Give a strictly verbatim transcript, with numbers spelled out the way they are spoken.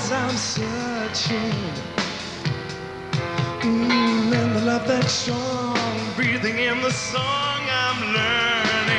as I'm searching. Mm, and the love that's strong, breathing in the song I'm learning.